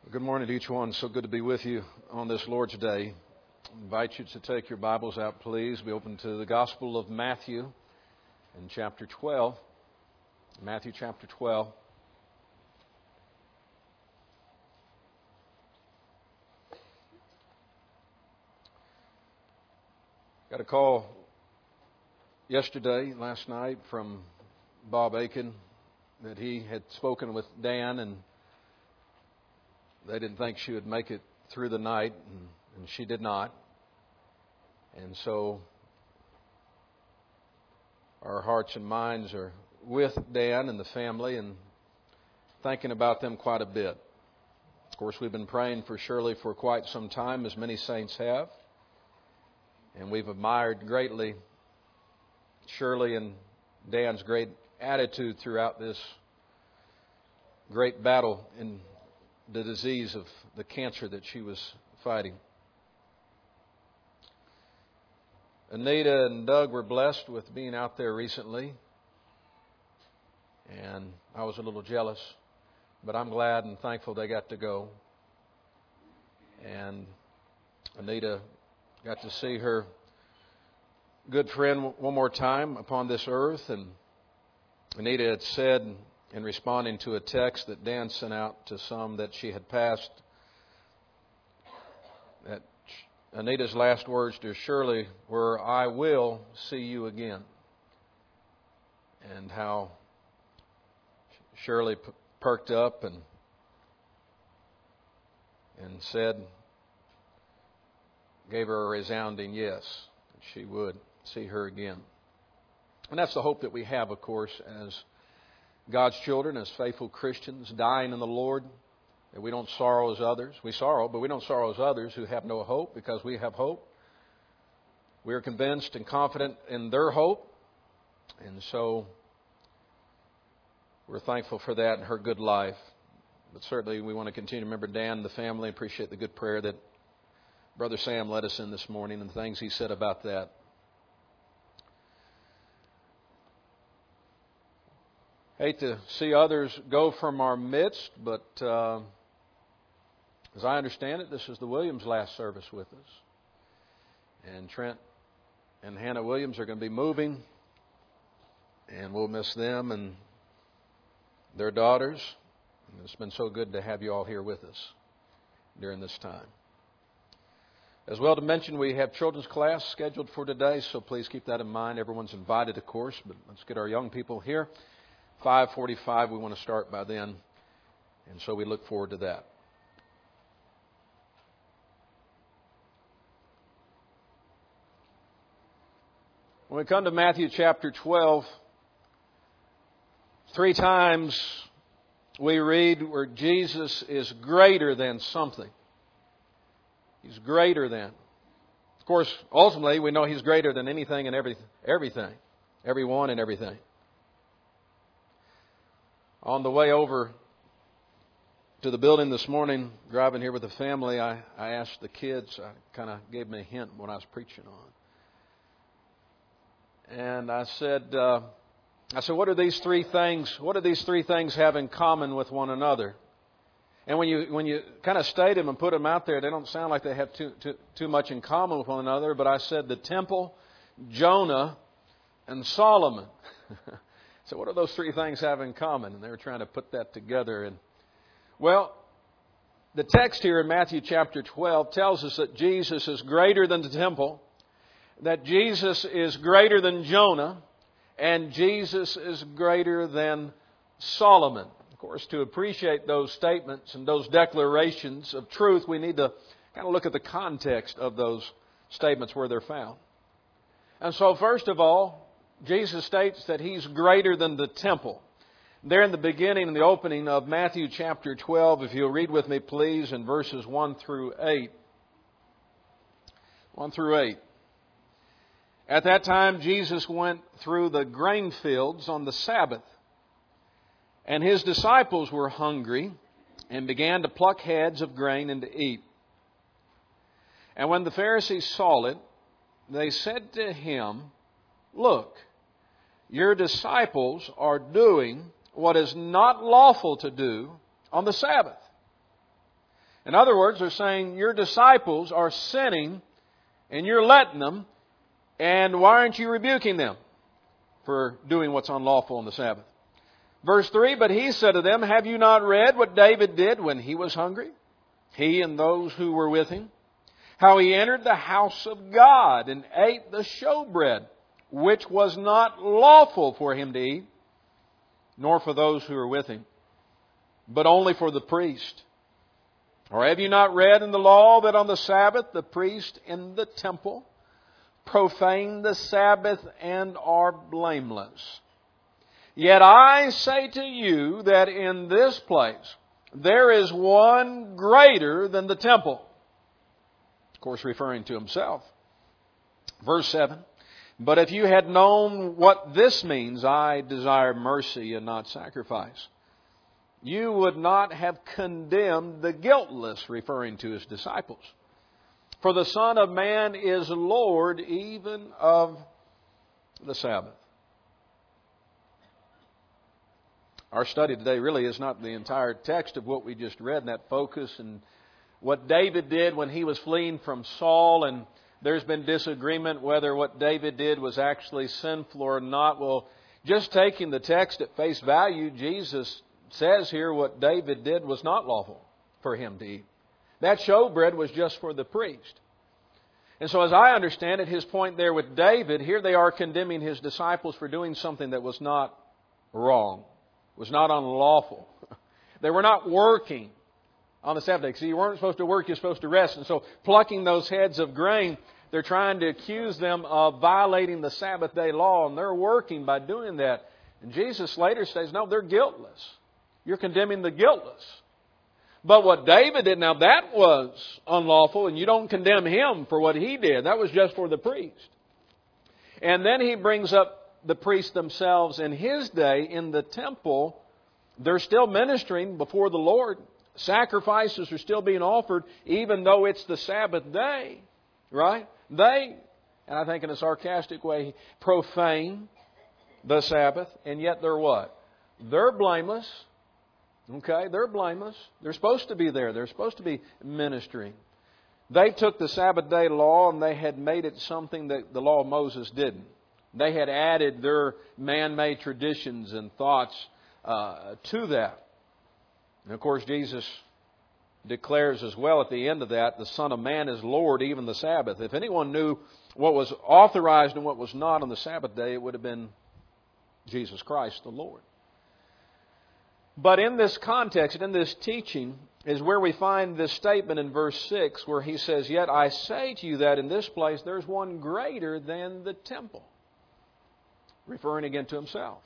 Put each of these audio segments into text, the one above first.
Good morning to each one. So good to be with you on this Lord's Day. I invite you to take your Bibles out, please. Be open to the Gospel of Matthew in chapter 12. Matthew chapter 12. Got a call last night, from Bob Aiken that he had spoken with Dan, and they didn't think she would make it through the night, and she did not. And so our hearts and minds are with Dan and the family and thinking about them quite a bit. Of course, we've been praying for Shirley for quite some time, as many saints have. And we've admired greatly Shirley and Dan's great attitude throughout this great battle in the disease of the cancer that she was fighting. Anita and Doug were blessed with being out there recently, and I was a little jealous, but I'm glad and thankful they got to go. And Anita got to see her good friend one more time upon this earth, and Anita had said, in responding to a text that Dan sent out to some, that she had passed, that Anita's last words to Shirley were, "I will see you again." And how Shirley perked up and said, gave her a resounding yes, that she would see her again. And that's the hope that we have, of course, as God's children, as faithful Christians, dying in the Lord, that we don't sorrow as others. We sorrow, but we don't sorrow as others who have no hope, because we have hope. We are convinced and confident in their hope. And so we're thankful for that and her good life. But certainly we want to continue to remember Dan and the family. Appreciate the good prayer that Brother Sam led us in this morning and the things he said about that. Hate to see others go from our midst, but as I understand it, this is the Williams' last service with us. And Trent and Hannah Williams are going to be moving, and we'll miss them and their daughters. And it's been so good to have you all here with us during this time. As well to mention, we have children's class scheduled for today, so please keep that in mind. Everyone's invited, of course, but let's get our young people here. 5:45, we want to start by then, and so we look forward to that. When we come to Matthew chapter 12, 3 times we read where Jesus is greater than something. He's greater than. Of course, ultimately, we know He's greater than anything and everything, everyone and everything. On the way over to the building this morning, driving here with the family, I asked the kids, I kind of gave them a hint what I was preaching on. And I said, what do these three things have in common with one another? And when you kind of state them and put them out there, they don't sound like they have too much in common with one another. But I said the temple, Jonah, and Solomon. So what do those 3 things have in common? And they were trying to put that together. And well, the text here in Matthew chapter 12 tells us that Jesus is greater than the temple, that Jesus is greater than Jonah, and Jesus is greater than Solomon. Of course, to appreciate those statements and those declarations of truth, we need to kind of look at the context of those statements where they're found. And so first of all, Jesus states that He's greater than the temple. There in the beginning, in the opening of Matthew chapter 12, if you'll read with me, please, in verses 1 through 8. 1 through 8. At that time, Jesus went through the grain fields on the Sabbath, and His disciples were hungry and began to pluck heads of grain and to eat. And when the Pharisees saw it, they said to Him, "Look, your disciples are doing what is not lawful to do on the Sabbath." In other words, they're saying your disciples are sinning and you're letting them, and why aren't you rebuking them for doing what's unlawful on the Sabbath? Verse 3, but he said to them, have you not read what David did when he was hungry? He and those who were with him, how he entered the house of God and ate the showbread, which was not lawful for him to eat, nor for those who were with him, but only for the priest. Or have you not read in the law that on the Sabbath the priest in the temple profane the Sabbath and are blameless? Yet I say to you that in this place there is one greater than the temple. Of course, referring to himself. Verse 7. But if you had known what this means, I desire mercy and not sacrifice, you would not have condemned the guiltless, referring to his disciples. For the Son of Man is Lord even of the Sabbath. Our study today really is not the entire text of what we just read, and that focus and what David did when he was fleeing from Saul, and there's been disagreement whether what David did was actually sinful or not. Well, just taking the text at face value, Jesus says here what David did was not lawful for him to eat. That showbread was just for the priest. And so as I understand it, his point there with David, here they are condemning his disciples for doing something that was not wrong, was not unlawful. They were not working on the Sabbath day. See, you weren't supposed to work, you're supposed to rest. And so plucking those heads of grain, they're trying to accuse them of violating the Sabbath day law, and they're working by doing that. And Jesus later says, no, they're guiltless. You're condemning the guiltless. But what David did, now that was unlawful, and you don't condemn him for what he did. That was just for the priest. And then he brings up the priests themselves in his day in the temple. They're still ministering before the Lord. Sacrifices are still being offered even though it's the Sabbath day. Right? They, and I think in a sarcastic way, profane the Sabbath. And yet they're what? They're blameless. Okay? They're blameless. They're supposed to be there. They're supposed to be ministering. They took the Sabbath day law and they had made it something that the law of Moses didn't. They had added their man-made traditions and thoughts to that. And of course, Jesus declares as well at the end of that, the Son of Man is Lord, even the Sabbath. If anyone knew what was authorized and what was not on the Sabbath day, it would have been Jesus Christ, the Lord. But in this context, in this teaching, is where we find this statement in verse 6 where he says, yet I say to you that in this place there's one greater than the temple. Referring again to himself.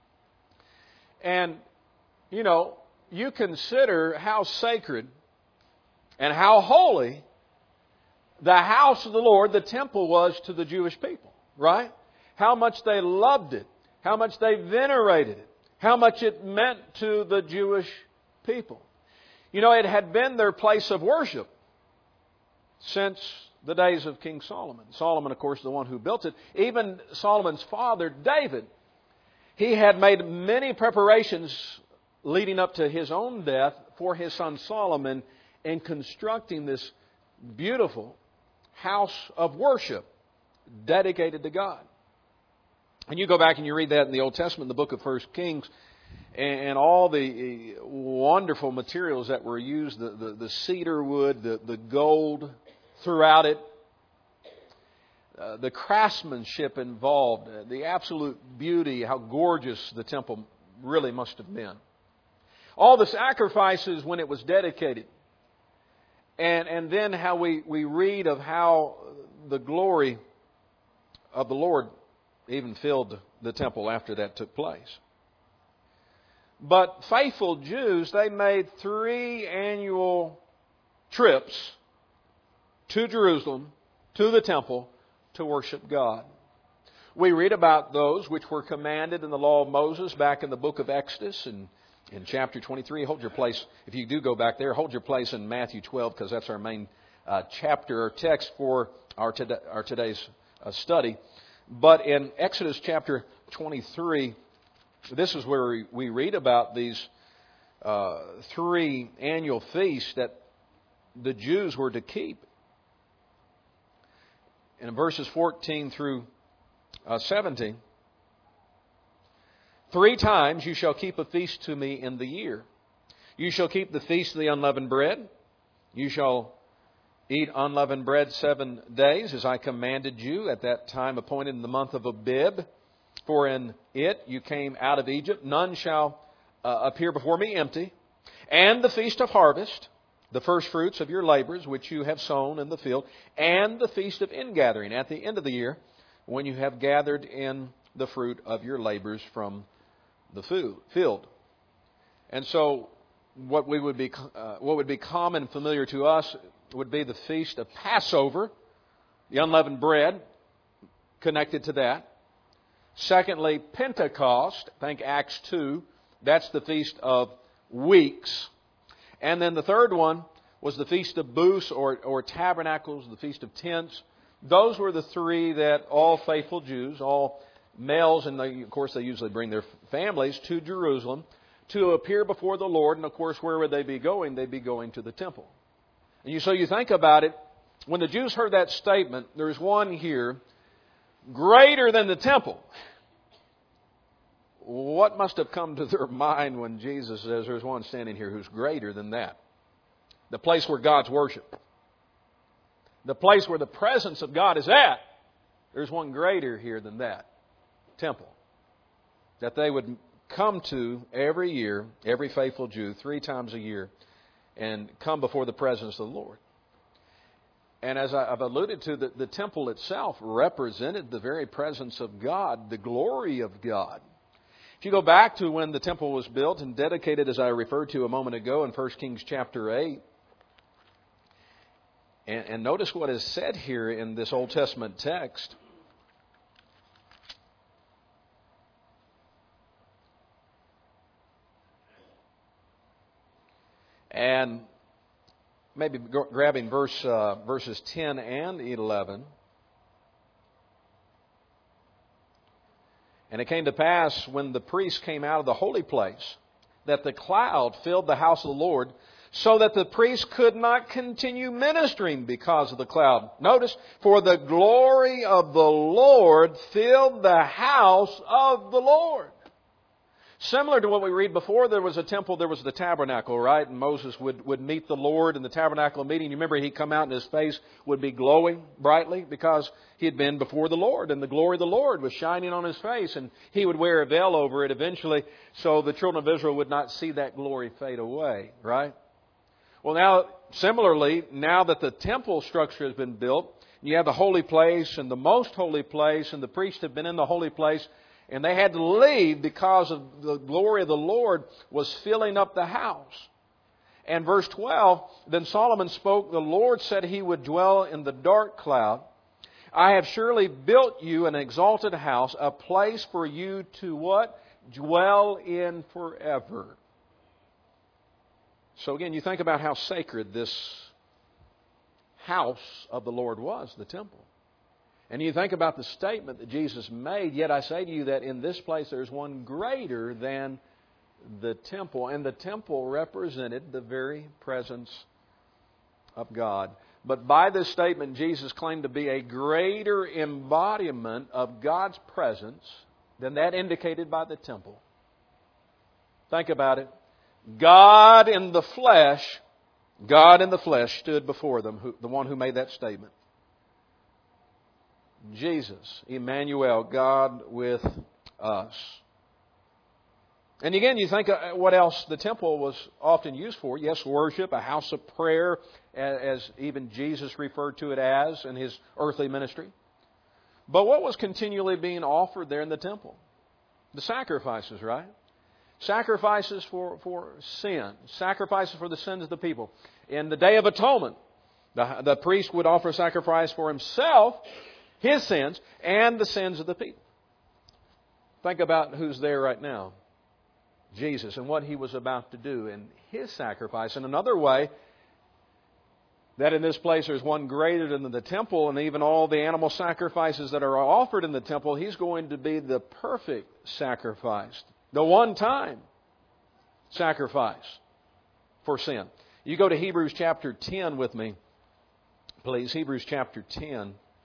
And, you know, you consider how sacred and how holy the house of the Lord, the temple, was to the Jewish people, right? How much they loved it, how much they venerated it, how much it meant to the Jewish people. You know, it had been their place of worship since the days of King Solomon. Solomon, of course, the one who built it. Even Solomon's father, David, he had made many preparations leading up to his own death for his son Solomon in constructing this beautiful house of worship dedicated to God. And you go back and you read that in the Old Testament, in the book of 1 Kings, and all the wonderful materials that were used, the cedar wood, the gold throughout it, the craftsmanship involved, the absolute beauty, how gorgeous the temple really must have been. All the sacrifices when it was dedicated. And then how we read of how the glory of the Lord even filled the temple after that took place. But faithful Jews, they made 3 annual trips to Jerusalem, to the temple, to worship God. We read about those which were commanded in the law of Moses back in the book of Exodus and in chapter 23. Hold your place, if you do go back there, hold your place in Matthew 12 because that's our main chapter or text for our today's study. But in Exodus chapter 23, this is where we read about these 3 annual feasts that the Jews were to keep. In verses 14 through 17, 3 times you shall keep a feast to me in the year. You shall keep the feast of the unleavened bread. You shall eat unleavened bread 7 days, as I commanded you at that time appointed in the month of Abib. For in it you came out of Egypt. None shall appear before me empty. And the feast of harvest, the first fruits of your labors, which you have sown in the field, and the feast of ingathering at the end of the year, when you have gathered in the fruit of your labors from the field. And so, what would be common and familiar to us would be the feast of Passover, the unleavened bread, connected to that. Secondly, Pentecost, think Acts 2, that's the Feast of Weeks. And then the third one was the Feast of Booths or Tabernacles, the Feast of Tents. Those were the 3 that all faithful Jews, all males, and of course they usually bring their families to Jerusalem to appear before the Lord. And of course, where would they be going? They'd be going to the temple. And so you think about it, when the Jews heard that statement, there's one here, greater than the temple. What must have come to their mind when Jesus says there's one standing here who's greater than that? The place where God's worship. The place where the presence of God is at. There's one greater here than that. Temple. That they would come to every year, every faithful Jew, 3 times a year, and come before the presence of the Lord. And as I've alluded to, the temple itself represented the very presence of God, the glory of God. If you go back to when the temple was built and dedicated, as I referred to a moment ago in 1 Kings chapter 8, and notice what is said here in this Old Testament text. And maybe grabbing verses 10 and 11. And it came to pass when the priests came out of the holy place that the cloud filled the house of the Lord, so that the priests could not continue ministering because of the cloud. Notice, for the glory of the Lord filled the house of the Lord. Similar to what we read before, there was a temple, there was the tabernacle, right? And Moses would meet the Lord in the tabernacle meeting. You remember he'd come out and his face would be glowing brightly because he had been before the Lord. And the glory of the Lord was shining on his face. And he would wear a veil over it eventually so the children of Israel would not see that glory fade away, right? Well, now, similarly, now that the temple structure has been built, you have the holy place and the most holy place, and the priests have been in the holy place, and they had to leave because of the glory of the Lord was filling up the house. And verse 12, then Solomon spoke, the Lord said he would dwell in the dark cloud. I have surely built you an exalted house, a place for you to what? Dwell in forever. So again, you think about how sacred this house of the Lord was, the temple. And you think about the statement that Jesus made, yet I say to you that in this place there's one greater than the temple. And the temple represented the very presence of God. But by this statement, Jesus claimed to be a greater embodiment of God's presence than that indicated by the temple. Think about it. God in the flesh stood before them, the one who made that statement. Jesus, Emmanuel, God with us. And again, you think what else the temple was often used for. Yes, worship, a house of prayer, as even Jesus referred to it as in his earthly ministry. But what was continually being offered there in the temple? The sacrifices, right? Sacrifices for sin. Sacrifices for the sins of the people. In the Day of Atonement, the priest would offer sacrifice for himself, his sins, and the sins of the people. Think about who's there right now. Jesus and what he was about to do in his sacrifice. In another way, that in this place there's one greater than the temple, and even all the animal sacrifices that are offered in the temple, he's going to be the perfect sacrifice. The one-time sacrifice for sin. You go to Hebrews chapter 10 with me, please. Hebrews chapter 10.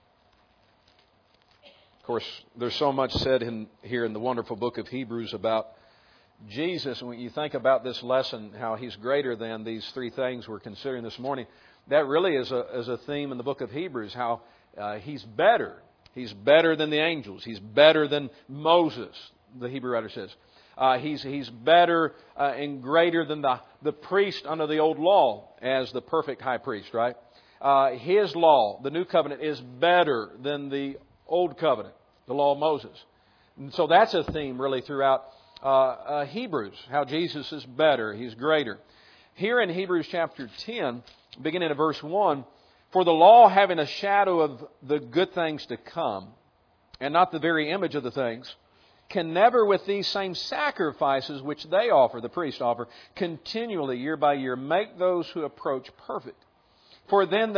Of course, there's so much said here in the wonderful book of Hebrews about Jesus. And when you think about this lesson, how He's greater than these three things we're considering this morning, that really is a theme in the book of Hebrews, how He's better. He's better than the angels. He's better than Moses, the Hebrew writer says. He's better and greater than the priest under the old law as the perfect high priest, right? His law, the new covenant, is better than the old covenant, the law of Moses. And so that's a theme really throughout Hebrews, how Jesus is better, He's greater. Here in Hebrews chapter 10, beginning at verse 1, for the law having a shadow of the good things to come, and not the very image of the things, can never with these same sacrifices which they offer, the priests offer, continually, year by year, make those who approach perfect. For then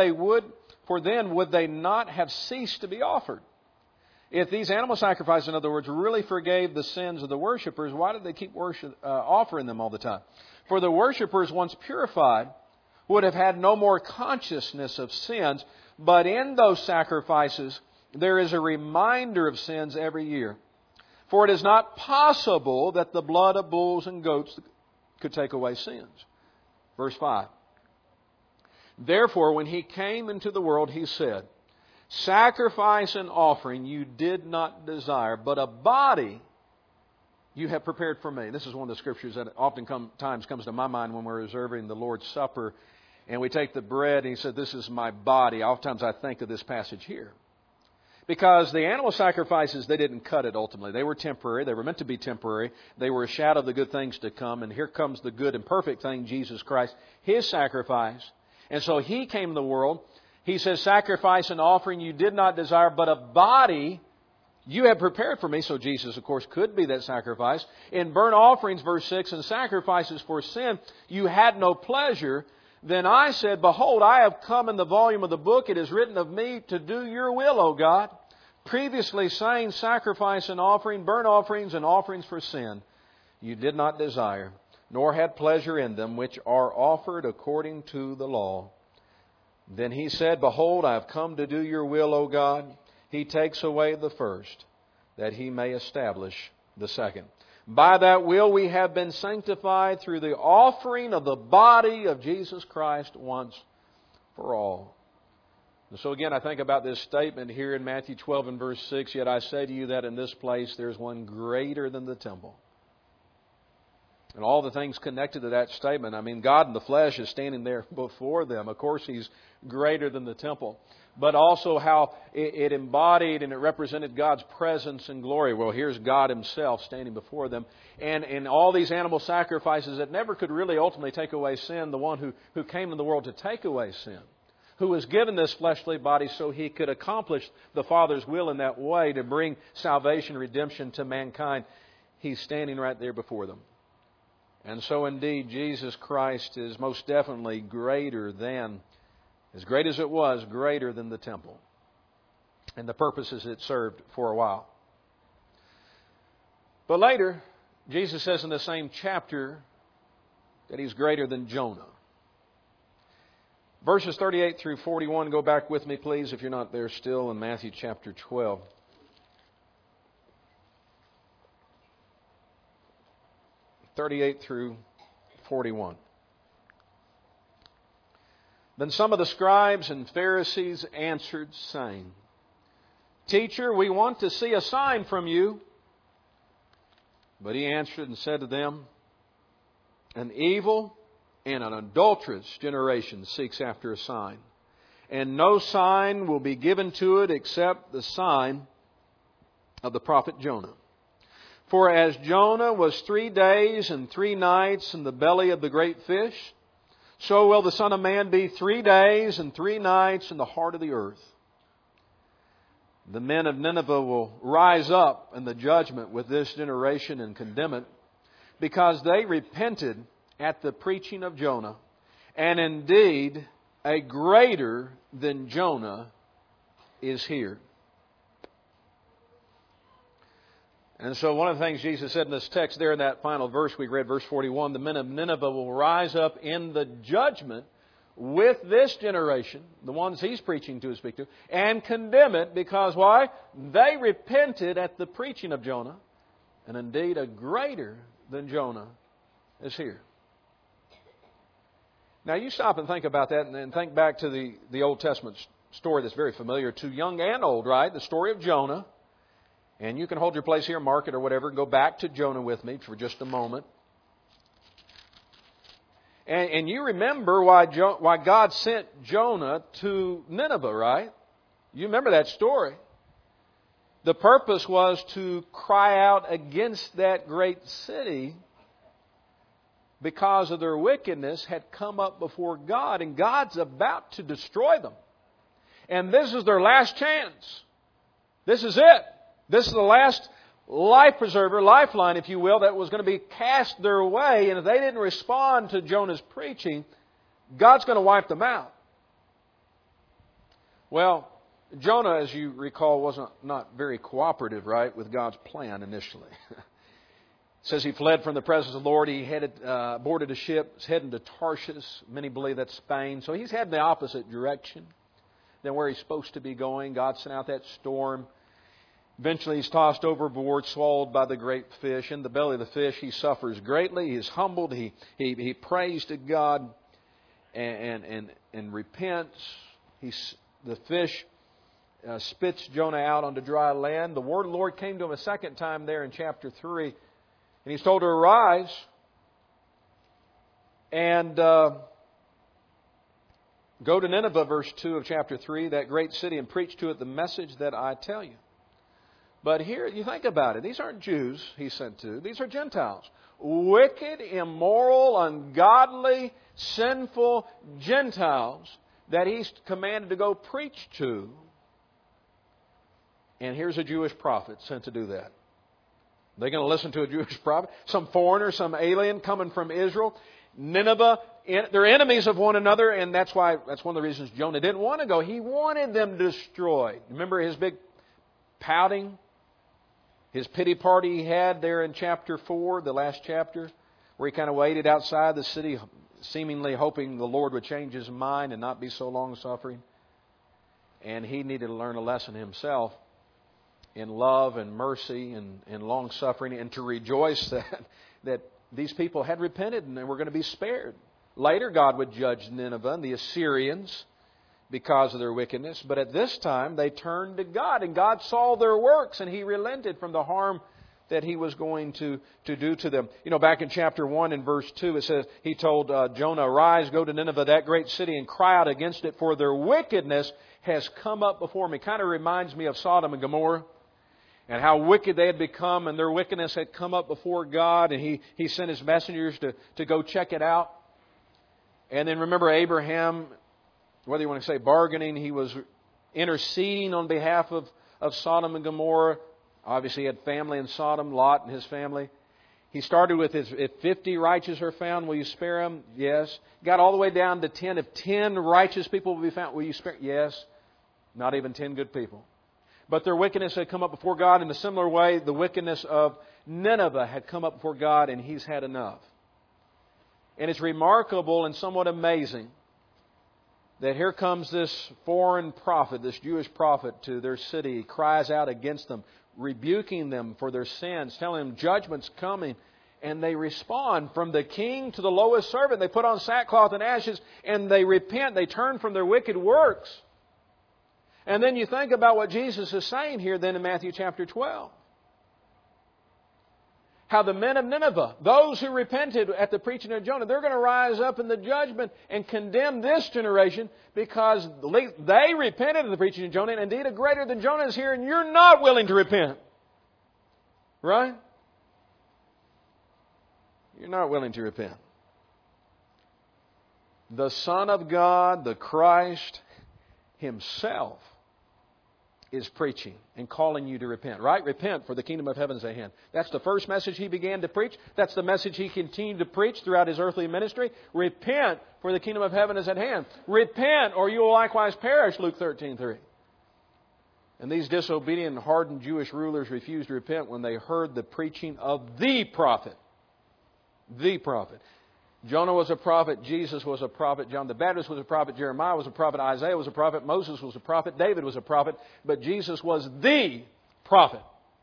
would they not have ceased to be offered. If these animal sacrifices, in other words, really forgave the sins of the worshipers, why did they keep offering them all the time? For the worshipers, once purified, would have had no more consciousness of sins, but in those sacrifices there is a reminder of sins every year. For it is not possible that the blood of bulls and goats could take away sins. Verse 5. Therefore, when He came into the world, He said, sacrifice and offering you did not desire, but a body you have prepared for me. This is one of the scriptures that oftentimes comes to my mind when we're observing the Lord's Supper and we take the bread and He said, this is my body. Oftentimes I think of this passage here. Because the animal sacrifices, they didn't cut it ultimately. They were temporary. They were meant to be temporary. They were a shadow of the good things to come. And here comes the good and perfect thing, Jesus Christ, His sacrifice. And so He came in the world. He says, sacrifice and offering you did not desire, but a body you have prepared for me. So Jesus, of course, could be that sacrifice. In burnt offerings, verse 6, and sacrifices for sin, you had no pleasure. Then I said, behold, I have come in the volume of the book. It is written of me to do your will, O God. Previously saying, sacrifice and offering, burnt offerings and offerings for sin, you did not desire, nor had pleasure in them, which are offered according to the law. Then He said, behold, I have come to do your will, O God. He takes away the first, that He may establish the second. By that will we have been sanctified through the offering of the body of Jesus Christ once for all. And so again, I think about this statement here in Matthew 12 and verse 6, yet I say to you that in this place there is one greater than the temple. And all the things connected to that statement. I mean, God in the flesh is standing there before them. Of course, He's greater than the temple. But also how it embodied and it represented God's presence and glory. Well, here's God Himself standing before them. And in all these animal sacrifices that never could really ultimately take away sin, the one who came in the world to take away sin, who was given this fleshly body so He could accomplish the Father's will in that way to bring salvation, redemption to mankind, He's standing right there before them. And so indeed, Jesus Christ is most definitely greater than, as great as it was, greater than the temple and the purposes it served for a while. But later, Jesus says in the same chapter that He's greater than Jonah. Verses 38 through 41, go back with me, please, if you're not there still, in Matthew chapter 12. through 41. Then some of the scribes and Pharisees answered, saying, Teacher, we want to see a sign from you. But He answered and said to them, An evil and an adulterous generation seeks after a sign, and no sign will be given to it except the sign of the prophet Jonah. For as Jonah was 3 days and 3 nights in the belly of the great fish, so will the Son of Man be 3 days and 3 nights in the heart of the earth. The men of Nineveh will rise up in the judgment with this generation and condemn it, because they repented at the preaching of Jonah. And indeed, a greater than Jonah is here. And so one of the things Jesus said in this text there in that final verse we read, verse 41, the men of Nineveh will rise up in the judgment with this generation, the ones He's preaching to speak to, and condemn it because why? They repented at the preaching of Jonah, and indeed a greater than Jonah is here. Now you stop and think about that and think back to the Old Testament story that's very familiar to young and old, right? The story of Jonah. And you can hold your place here, mark it or whatever, and go back to Jonah with me for just a moment. And you remember why God sent Jonah to Nineveh, right? You remember that story. The purpose was to cry out against that great city because of their wickedness had come up before God, and God's about to destroy them. And this is their last chance. This is it. This is the last life preserver, lifeline, if you will, that was going to be cast their way. And if they didn't respond to Jonah's preaching, God's going to wipe them out. Well, Jonah, as you recall, wasn't not very cooperative, right, with God's plan initially. It says he fled from the presence of the Lord. He boarded a ship, was heading to Tarshish. Many believe that's Spain. So he's heading the opposite direction than where he's supposed to be going. God sent out that storm. Eventually he's tossed overboard, swallowed by the great fish. In the belly of the fish he suffers greatly. He is humbled. He prays to God and repents. The fish spits Jonah out onto dry land. The word of the Lord came to him a second time there in chapter 3. And he's told to arise and go to Nineveh, verse 2 of chapter 3, that great city, and preach to it the message that I tell you. But here, you think about it. These aren't Jews He's sent to. These are Gentiles. Wicked, immoral, ungodly, sinful Gentiles that He's commanded to go preach to. And here's a Jewish prophet sent to do that. They're going to listen to a Jewish prophet? Some foreigner, some alien coming from Israel? Nineveh, they're enemies of one another, and that's one of the reasons Jonah didn't want to go. He wanted them destroyed. Remember his big pouting? His pity party he had there in chapter 4, the last chapter, where he kind of waited outside the city, seemingly hoping the Lord would change His mind and not be so long-suffering. And he needed to learn a lesson himself in love and mercy and long-suffering, and to rejoice that these people had repented and they were going to be spared. Later, God would judge Nineveh and the Assyrians because of their wickedness. But at this time, they turned to God, and God saw their works, and He relented from the harm that He was going to do to them. You know, back in chapter 1 and verse 2, it says, He told Jonah, arise, go to Nineveh, that great city, and cry out against it, for their wickedness has come up before me. Kind of reminds me of Sodom and Gomorrah, and how wicked they had become, and their wickedness had come up before God, and He sent His messengers to go check it out. And then remember Abraham, whether you want to say bargaining, he was interceding on behalf of Sodom and Gomorrah. Obviously he had family in Sodom, Lot and his family. He started with, if 50 righteous are found, will you spare them? Yes. Got all the way down to 10. If 10 righteous people will be found, will you spare? Yes. Not even 10 good people. But their wickedness had come up before God. In a similar way, the wickedness of Nineveh had come up before God, and He's had enough. And it's remarkable and somewhat amazing that here comes this foreign prophet, this Jewish prophet, to their city. He cries out against them, rebuking them for their sins, telling them judgment's coming. And they respond from the king to the lowest servant. They put on sackcloth and ashes, and they repent. They turn from their wicked works. And then you think about what Jesus is saying here then in Matthew chapter 12. How the men of Nineveh, those who repented at the preaching of Jonah, they're going to rise up in the judgment and condemn this generation because they repented of the preaching of Jonah, and indeed a greater than Jonah is here, and you're not willing to repent. Right? You're not willing to repent. The Son of God, the Christ Himself, is preaching and calling you to repent. Right? Repent, for the kingdom of heaven is at hand. That's the first message He began to preach. That's the message He continued to preach throughout His earthly ministry. Repent, for the kingdom of heaven is at hand. Repent, or you will likewise perish, Luke 13:3. And these disobedient and hardened Jewish rulers refused to repent when they heard the preaching of the prophet. The prophet. Jonah was a prophet. Jesus was a prophet. John the Baptist was a prophet. Jeremiah was a prophet. Isaiah was a prophet. Moses was a prophet. David was a prophet. But Jesus was the prophet.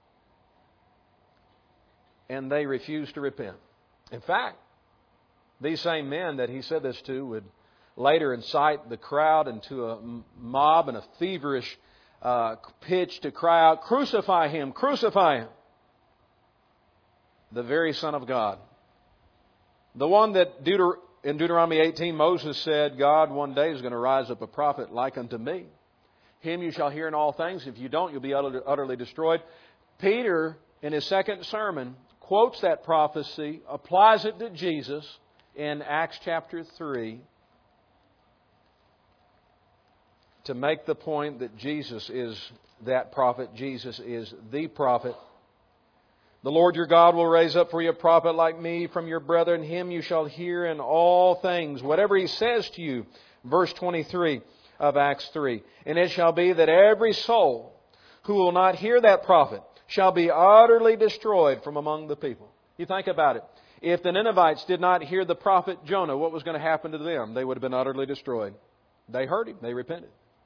And they refused to repent. In fact, these same men that he said this to would later incite the crowd into a mob and a feverish pitch to cry out, "Crucify him! Crucify him!" The very Son of God. The one that in Deuteronomy 18 Moses said, God one day is going to rise up a prophet like unto me. Him you shall hear in all things. If you don't, you'll be utterly destroyed. Peter, in his second sermon, quotes that prophecy, applies it to Jesus in Acts chapter 3 to make the point that Jesus is that prophet. Jesus is the prophet. The Lord your God will raise up for you a prophet like me from your brethren. Him you shall hear in all things, whatever he says to you. Verse 23 of Acts 3. And it shall be that every soul who will not hear that prophet shall be utterly destroyed from among the people. You think about it. If the Ninevites did not hear the prophet Jonah, what was going to happen to them? They would have been utterly destroyed. They heard him. They repented.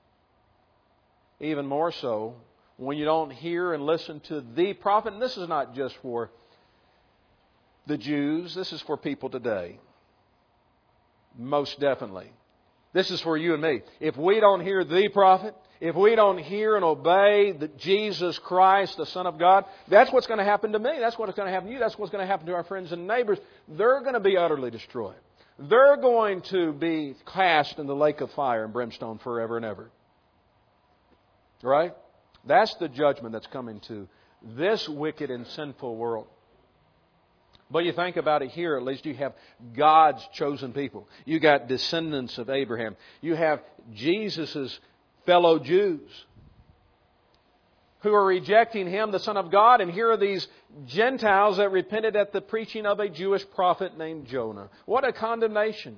Even more so, when you don't hear and listen to the prophet, and this is not just for the Jews, this is for people today. Most definitely. This is for you and me. If we don't hear the prophet, if we don't hear and obey Jesus Christ, the Son of God, that's what's going to happen to me. That's what's going to happen to you. That's what's going to happen to our friends and neighbors. They're going to be utterly destroyed. They're going to be cast in the lake of fire and brimstone forever and ever. Right? That's the judgment that's coming to this wicked and sinful world. But you think about it here, at least you have God's chosen people. You got descendants of Abraham. You have Jesus' fellow Jews who are rejecting Him, the Son of God. And here are these Gentiles that repented at the preaching of a Jewish prophet named Jonah. What a condemnation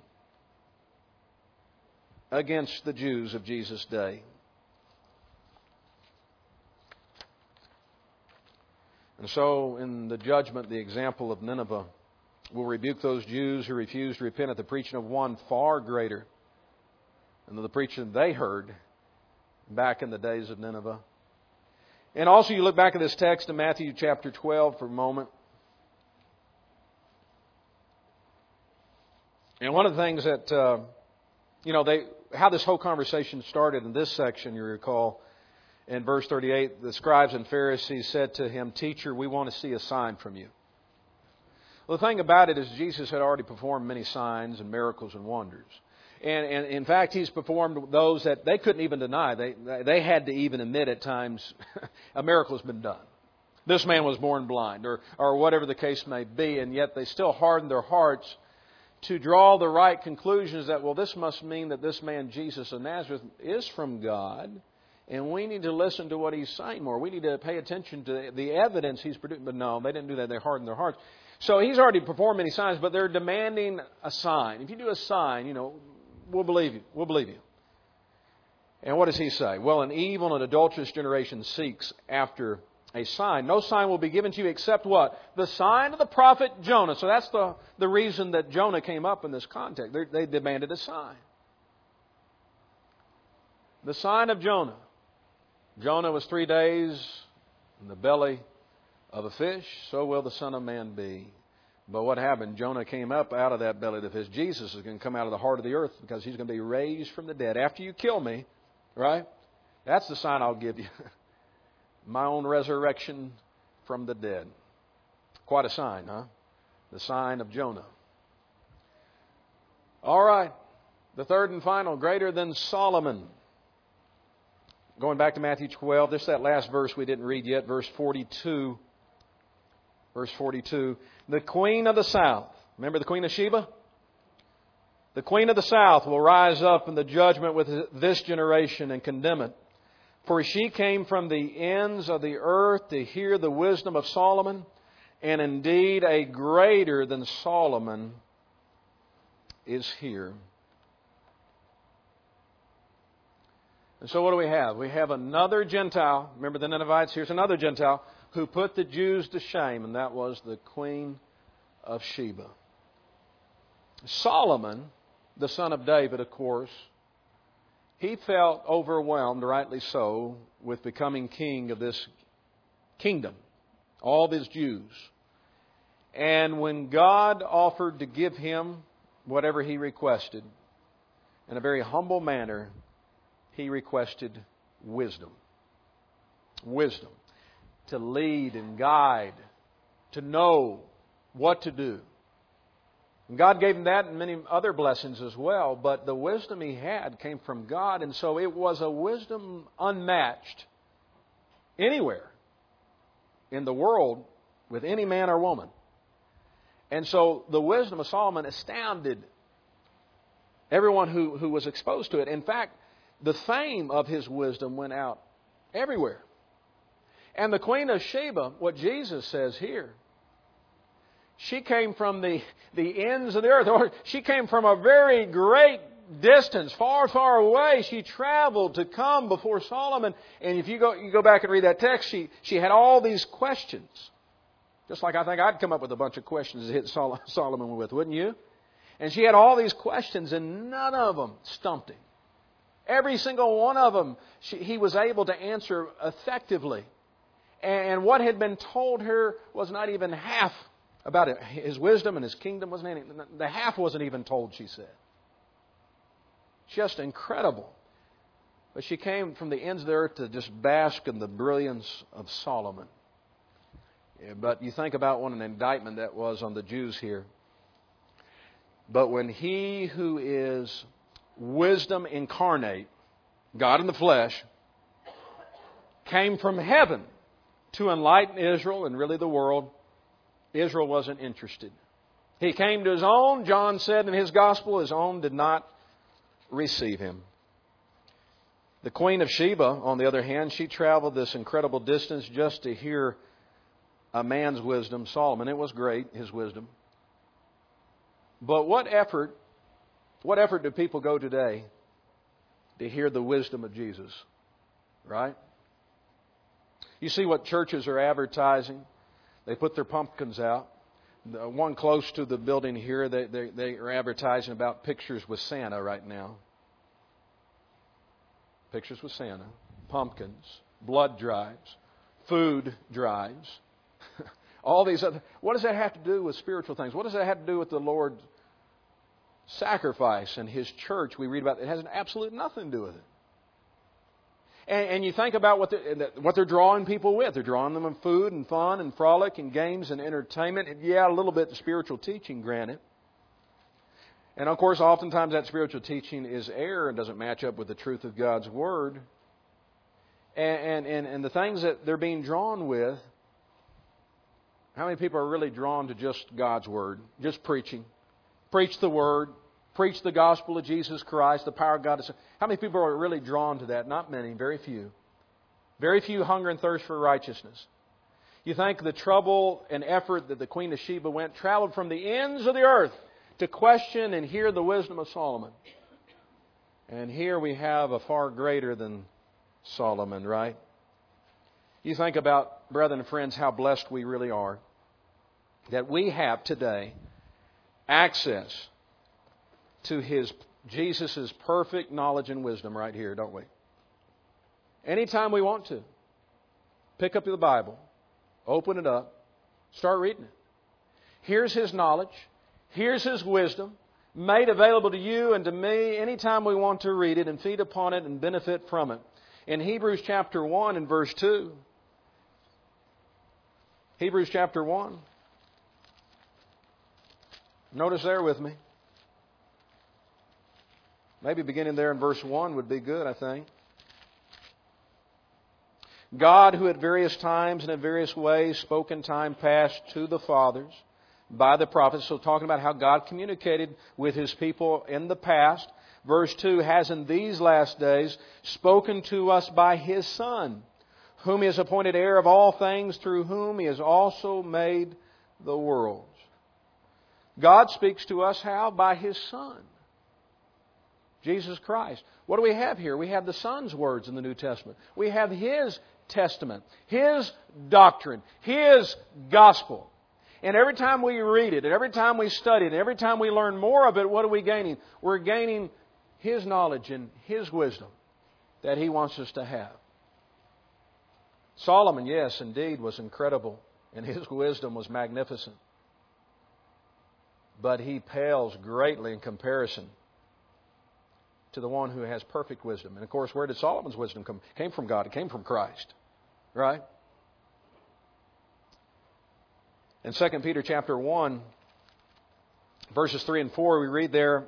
against the Jews of Jesus' day. And so, in the judgment, the example of Nineveh will rebuke those Jews who refused to repent at the preaching of one far greater than the preaching they heard back in the days of Nineveh. And also, you look back at this text in Matthew chapter 12 for a moment. And one of the things that, how this whole conversation started in this section, you recall, in verse 38, the scribes and Pharisees said to Him, "Teacher, we want to see a sign from you." Well, the thing about it is Jesus had already performed many signs and miracles and wonders. And in fact, He's performed those that they couldn't even deny. They had to even admit at times a miracle has been done. This man was born blind or whatever the case may be. And yet they still hardened their hearts to draw the right conclusions that, well, this must mean that this man Jesus of Nazareth is from God. And we need to listen to what He's saying more. We need to pay attention to the evidence He's producing. But no, they didn't do that. They hardened their hearts. So He's already performed many signs, but they're demanding a sign. If you do a sign, we'll believe you. We'll believe you. And what does He say? Well, an evil and adulterous generation seeks after a sign. No sign will be given to you except what? The sign of the prophet Jonah. So that's the reason that Jonah came up in this context. They demanded a sign. The sign of Jonah. Jonah was 3 days in the belly of a fish, so will the Son of Man be. But what happened? Jonah came up out of that belly of the fish. Jesus is going to come out of the heart of the earth because He's going to be raised from the dead. After you kill me, right? That's the sign I'll give you. My own resurrection from the dead. Quite a sign, huh? The sign of Jonah. All right. The third and final, greater than Solomon. Going back to Matthew 12, this is that last verse we didn't read yet, verse 42. Verse 42. The Queen of the South. Remember the Queen of Sheba? The Queen of the South will rise up in the judgment with this generation and condemn it. For she came from the ends of the earth to hear the wisdom of Solomon, and indeed a greater than Solomon is here. And so what do we have? We have another Gentile. Remember the Ninevites? Here's another Gentile who put the Jews to shame, and that was the Queen of Sheba. Solomon, the son of David, of course, he felt overwhelmed, rightly so, with becoming king of this kingdom, all these Jews. And when God offered to give him whatever he requested, in a very humble manner, he requested wisdom. Wisdom. To lead and guide, to know what to do. And God gave him that and many other blessings as well, but the wisdom he had came from God, and so it was a wisdom unmatched anywhere in the world with any man or woman. And so the wisdom of Solomon astounded everyone who was exposed to it. In fact, the fame of his wisdom went out everywhere. And the Queen of Sheba, what Jesus says here, she came from the ends of the earth. Or she came from a very great distance, far, far away. She traveled to come before Solomon. And if you go back and read that text, she had all these questions. Just like I think I'd come up with a bunch of questions to hit Solomon with, wouldn't you? And she had all these questions, and none of them stumped him. Every single one of them he was able to answer effectively. And what had been told her was not even half about it. His wisdom and his kingdom wasn't any. The half wasn't even told, she said. Just incredible. But she came from the ends of the earth to just bask in the brilliance of Solomon. But you think about what an indictment that was on the Jews here. But when he who is wisdom incarnate, God in the flesh, came from heaven to enlighten Israel and really the world, Israel wasn't interested. He came to his own. John said in his gospel, his own did not receive him. The Queen of Sheba, on the other hand, she traveled this incredible distance just to hear a man's wisdom, Solomon. It was great, his wisdom. But what effort do people go today to hear the wisdom of Jesus? Right? You see what churches are advertising. They put their pumpkins out. The one close to the building here, they are advertising about pictures with Santa right now. Pictures with Santa, pumpkins, blood drives, food drives. All these other... What does that have to do with spiritual things? What does that have to do with the Lord's sacrifice and His church we read about? It has absolutely nothing to do with it. And you think about what they're drawing people with. They're drawing them in food and fun and frolic and games and entertainment. And yeah, a little bit of spiritual teaching, granted. And of course, oftentimes that spiritual teaching is error and doesn't match up with the truth of God's Word. And the things that they're being drawn with, how many people are really drawn to just God's Word? Just preaching. Preach the Word. Preach the gospel of Jesus Christ, the power of God. How many people are really drawn to that? Not many, very few. Very few hunger and thirst for righteousness. You think the trouble and effort that the Queen of Sheba traveled from the ends of the earth to question and hear the wisdom of Solomon. And here we have a far greater than Solomon, right? You think about, brethren and friends, how blessed we really are. That we have today access to Jesus' perfect knowledge and wisdom right here, don't we? Anytime we want to. Pick up the Bible. Open it up. Start reading it. Here's His knowledge. Here's His wisdom. Made available to you and to me anytime we want to read it and feed upon it and benefit from it. In Hebrews chapter 1 and verse 2. Hebrews chapter 1. Notice there with me. Maybe beginning there in verse 1 would be good, I think. God, who at various times and in various ways spoke in time past to the fathers by the prophets. So talking about how God communicated with His people in the past. Verse 2, has in these last days spoken to us by His Son, whom He has appointed heir of all things, through whom He has also made the worlds. God speaks to us how? By His Son. Jesus Christ. What do we have here? We have the Son's words in the New Testament. We have His testament, His doctrine, His gospel. And every time we read it, and every time we study it, and every time we learn more of it, what are we gaining? We're gaining His knowledge and His wisdom that He wants us to have. Solomon, yes, indeed, was incredible, and his wisdom was magnificent. But he pales greatly in comparison to the one who has perfect wisdom. And of course, where did Solomon's wisdom come? It came from God. It came from Christ. Right? In 2 Peter chapter 1, verses 3 and 4, we read there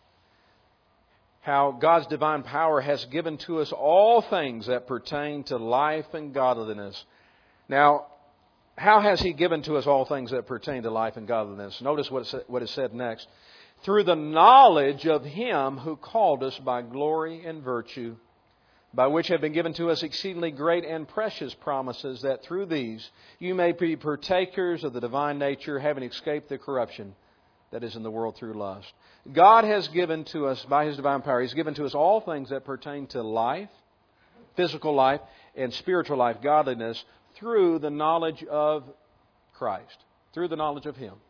how God's divine power has given to us all things that pertain to life and godliness. Now, how has He given to us all things that pertain to life and godliness? Notice what is said next. Through the knowledge of Him who called us by glory and virtue, by which have been given to us exceedingly great and precious promises, that through these you may be partakers of the divine nature, having escaped the corruption that is in the world through lust. God has given to us, by His divine power, He's given to us all things that pertain to life, physical life, and spiritual life, godliness, through the knowledge of Christ, through the knowledge of Him.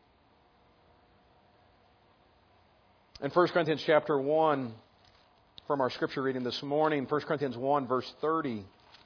In 1 Corinthians chapter 1, from our scripture reading this morning, 1 Corinthians 1, verse 30.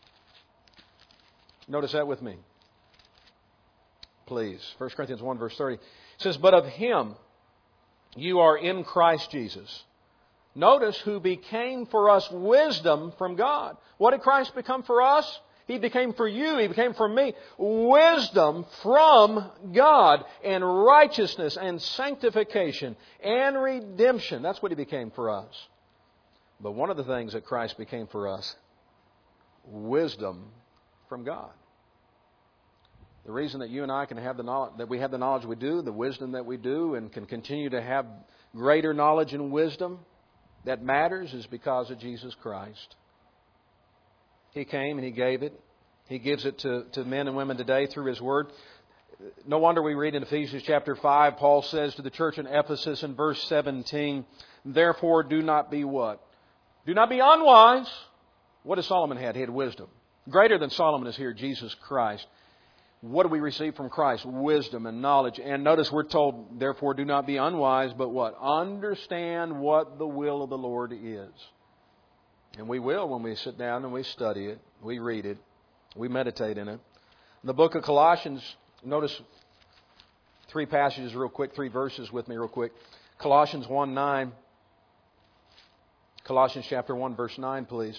Notice that with me, please. 1 Corinthians 1, verse 30. It says, "But of Him you are in Christ Jesus." Notice, who became for us wisdom from God. What did Christ become for us? He became for you, He became for me, wisdom from God, and righteousness and sanctification and redemption. That's what He became for us. But one of the things that Christ became for us, wisdom from God. The reason that you and I can have the knowledge, that we have the knowledge we do, the wisdom that we do, and can continue to have greater knowledge and wisdom that matters, is because of Jesus Christ. He came and He gave it. He gives it to men and women today through His Word. No wonder we read in Ephesians chapter 5, Paul says to the church in Ephesus in verse 17, "Therefore do not be" what? Do not be unwise. What does Solomon had? He had wisdom. Greater than Solomon is here, Jesus Christ. What do we receive from Christ? Wisdom and knowledge. And notice we're told, therefore do not be unwise, but what? Understand what the will of the Lord is. And we will when we sit down and we study it, we read it, we meditate in it. In the book of Colossians, notice three passages real quick, three verses with me real quick. Colossians 1:9. Colossians chapter 1, verse 9, please.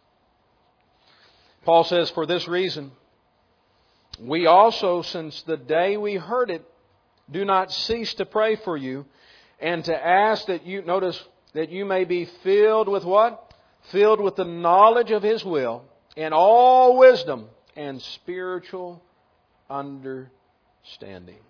Paul says, "For this reason, we also, since the day we heard it, do not cease to pray for you, and to ask that you," notice, "that you may be filled with" what? Filled with the knowledge of His will, and all wisdom and spiritual understanding.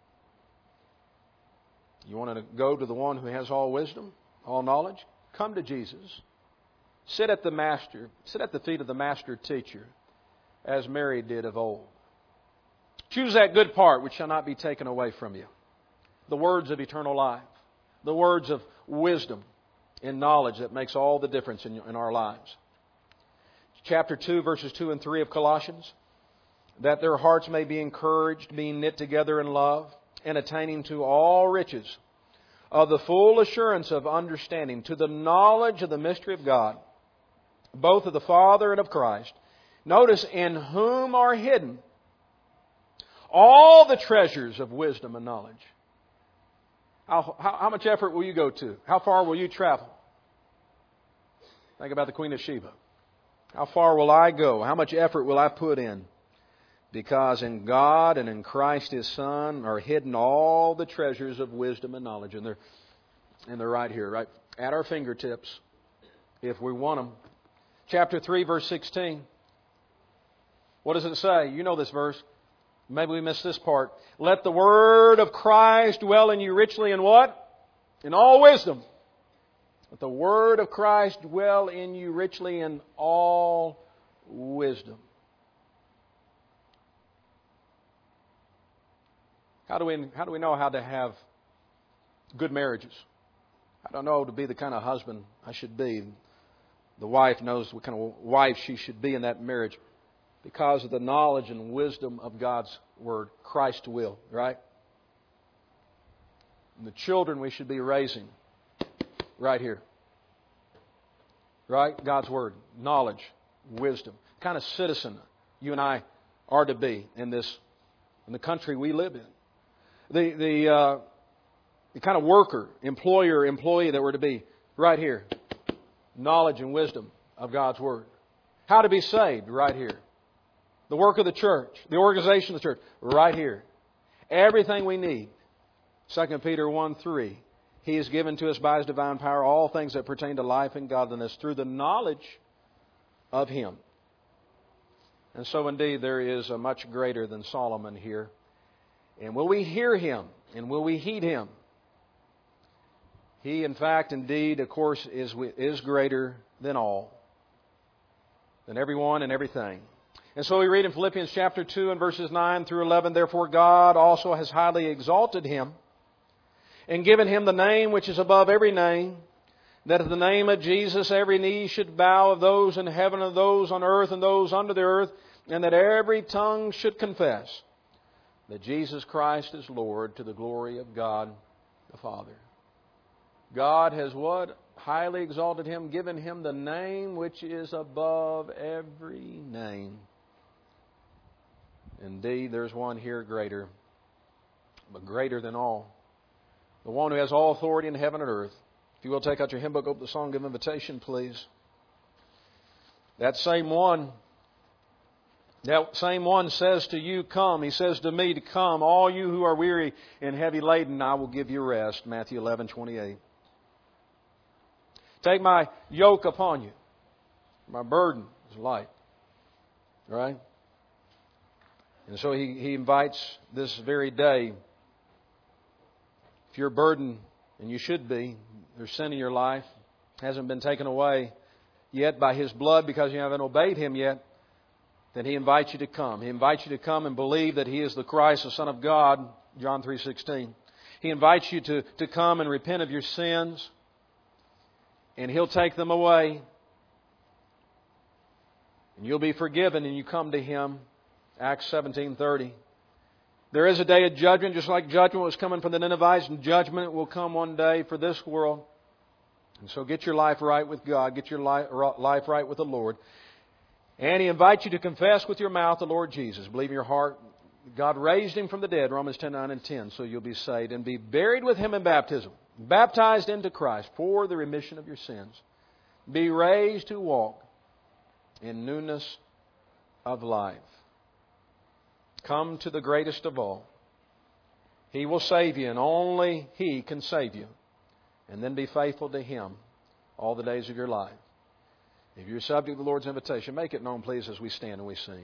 You want to go to the one who has all wisdom, all knowledge? Come to Jesus. Sit at the feet of the Master Teacher, as Mary did of old. Choose that good part which shall not be taken away from you. The words of eternal life. The words of wisdom and knowledge that makes all the difference in our lives. Chapter 2, verses 2 and 3 of Colossians. "That their hearts may be encouraged, being knit together in love, and attaining to all riches of the full assurance of understanding, to the knowledge of the mystery of God, both of the Father and of Christ." Notice, "in whom are hidden all the treasures of wisdom and knowledge." How much effort will you go to? How far will you travel? Think about the Queen of Sheba. How far will I go? How much effort will I put in? Because in God and in Christ His Son are hidden all the treasures of wisdom and knowledge. And they're right here, right at our fingertips, if we want them. Chapter 3, verse 16. What does it say? You know this verse. Maybe we missed this part. "Let the word of Christ dwell in you richly in" what? "In all wisdom." Let the word of Christ dwell in you richly in all wisdom. How do we know how to have good marriages? I don't know to be the kind of husband I should be. The wife knows what kind of wife she should be in that marriage because of the knowledge and wisdom of God's Word, Christ's will, right? And the children we should be raising right here. Right? God's Word, knowledge, wisdom. The kind of citizen you and I are to be in the country we live in. The kind of worker, employer, employee that we're to be right here. Knowledge and wisdom of God's Word. How to be saved right here. The work of the church, the organization of the church right here. Everything we need. 2 Peter 1:3. He has given to us by His divine power all things that pertain to life and godliness through the knowledge of Him. And so indeed there is a much greater than Solomon here. And will we hear Him? And will we heed Him? He, in fact, indeed, of course, is greater than all, than everyone and everything. And so we read in Philippians chapter 2 and verses 9 through 11, Therefore God also has highly exalted Him and given Him the name which is above every name, that at the name of Jesus every knee should bow, of those in heaven, of those on earth, and those under the earth, and that every tongue should confess that Jesus Christ is Lord, to the glory of God the Father. God has what? Highly exalted Him, given Him the name which is above every name. Indeed, there's one here greater, but greater than all. The one who has all authority in heaven and earth. If you will, take out your hymn book, open the song of invitation, please. That same one says to you, come. He says to me to come. All you who are weary and heavy laden, I will give you rest. Matthew 11:28. Take my yoke upon you. My burden is light. Right? And so He invites this very day. If you're burdened, and you should be, there's sin in your life, hasn't been taken away yet by His blood because you haven't obeyed Him yet, then He invites you to come. He invites you to come and believe that He is the Christ, the Son of God, John 3:16. He invites you to come and repent of your sins, and He'll take them away. And you'll be forgiven, and you come to Him. Acts 17:30. There is a day of judgment, just like judgment was coming for the Ninevites, and judgment will come one day for this world. And so get your life right with God. Get your life right with the Lord. And He invites you to confess with your mouth the Lord Jesus. Believe in your heart God raised Him from the dead, Romans 10:9 and 10, so you'll be saved. And be buried with Him in baptism, baptized into Christ for the remission of your sins. Be raised to walk in newness of life. Come to the greatest of all. He will save you, and only He can save you. And then be faithful to Him all the days of your life. If you're subject to the Lord's invitation, make it known, please, as we stand and we sing.